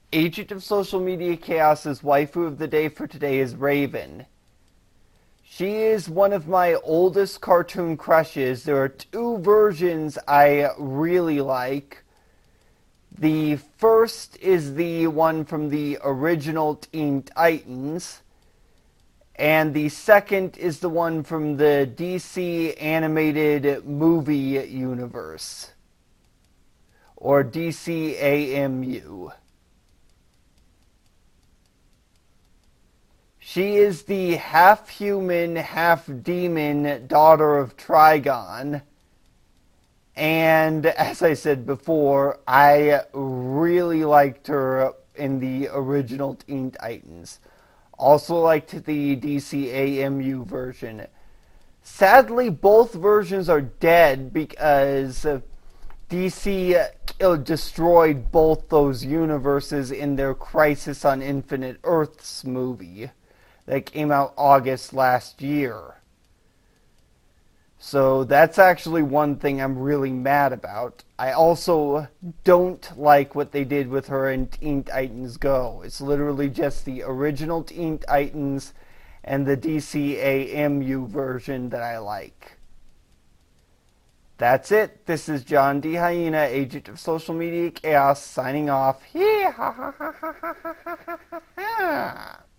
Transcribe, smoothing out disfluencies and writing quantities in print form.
Agent of Social Media Chaos's waifu of the day for today is Raven. She is one of my oldest cartoon crushes. There are two versions I really like. The first is the one from the original Teen Titans, and the second is the one from the DC animated movie universe, or DCAMU. She is the half-human, half-demon daughter of Trigon. And as I said before, I really liked her in the original Teen Titans. Also liked the DCAMU version. Sadly, both versions are dead because DC destroyed both those universes in their Crisis on Infinite Earths movie that came out August last year. So that's actually one thing I'm really mad about. I also don't like what they did with her in Teen Titans Go. It's literally just the original Teen Titans and the DCAMU version that I like. That's it. This is John D. Hyena, Agent of Social Media Chaos, signing off.